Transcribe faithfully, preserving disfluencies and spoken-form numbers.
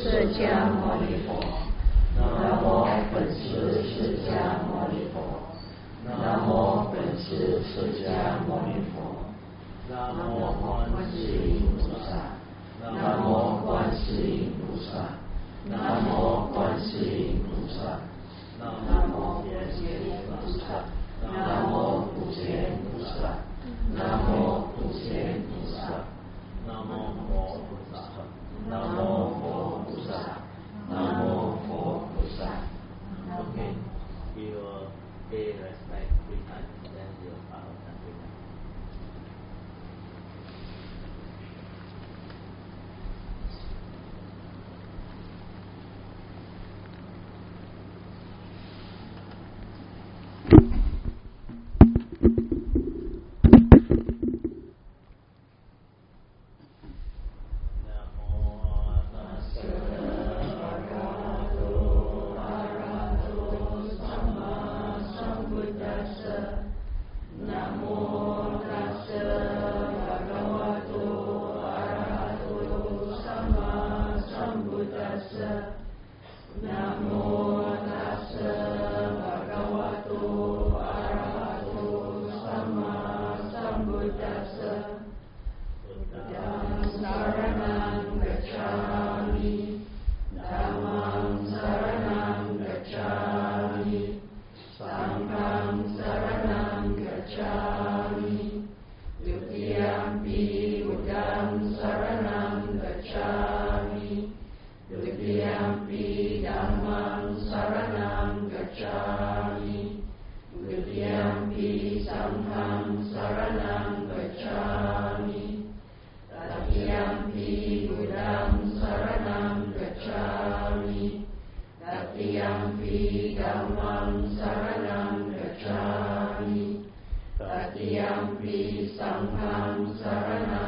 释迦牟尼佛。南无本师释迦牟尼佛。南无本师释迦牟尼佛。南无观世音菩萨。南无观世音菩萨。南无观世音菩萨。南无普贤菩萨。南无普贤菩萨。南无普贤菩萨。南无佛菩萨。南无佛菩萨。南无佛菩萨。Okay, you will pay respect three times, then you will follow that three times. Tatiyampi sanghang saranam